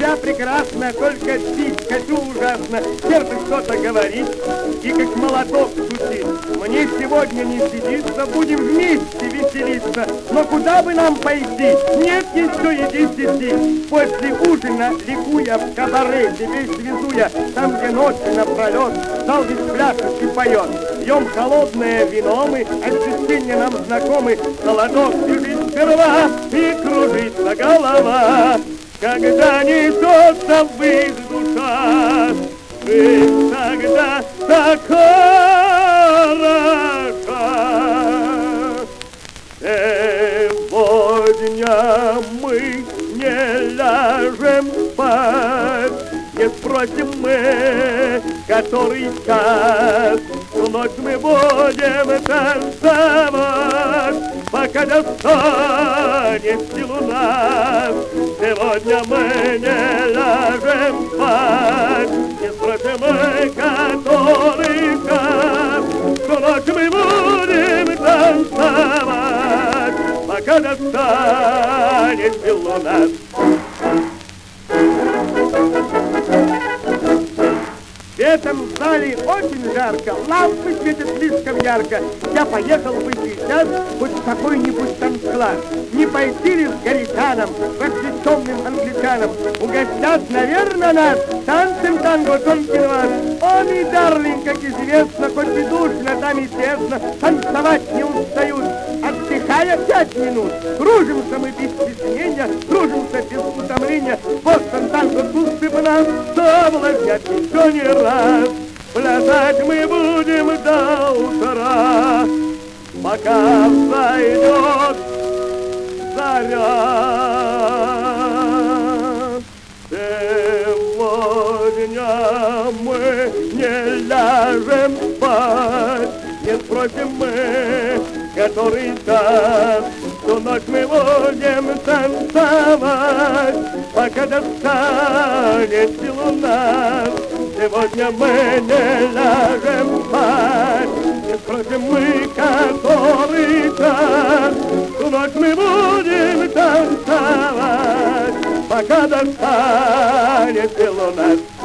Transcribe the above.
вся прекрасна, только спит, хочу ужасно. Сердце что-то говорит и как молоток стучит. Мне сегодня не сидится, будем вместе веселиться. Но куда бы нам пойти? Нет еще и 10. После ужина, ликуя в кабаре, тебе свезу я, там, где ночи напролет, зал весь пляшет и поет. Пьем холодное вино мы, ощущения нам знакомы. Холодок бежит сперва и кружится голова. Когда несется ввысь душа, жизнь тогда так хороша. Сегодня мы не ляжем спать, не спросим мы, который час. Всю ночь мы будем танцевать, пока достанет сил у нас. Сегодня мы не ляжем спать, не спросим мы, который час. Всю ночь мы будем танцевать, пока достанет сил у нас. В этом зале очень жарко, лампы светят слишком ярко. Я поехал бы сейчас хоть в какой-нибудь танцкласс. Не пойти ли с горячаном, просвещенным англичанам? Угостят, наверное, нас танцем танго тонкий вас. О, мой дарлинг, как известно, хоть и душно, там и тесно, танцевать не устают. Отдыхая 5 минут, кружимся мы без стеснения, кружимся без утомления. Бостон танго кусты бы нас соблазнят еще не раз. Плясать мы будем до утра, пока взойдет заря. Сегодня мы не ляжем спать, не спросим мы, который час. Всю ночь мы будем танцевать, пока достанет сил у нас. Сегодня мы не ляжем спать, не спросим мы, который час. Всю ночь мы будем танцевать, пока достанет сил у нас.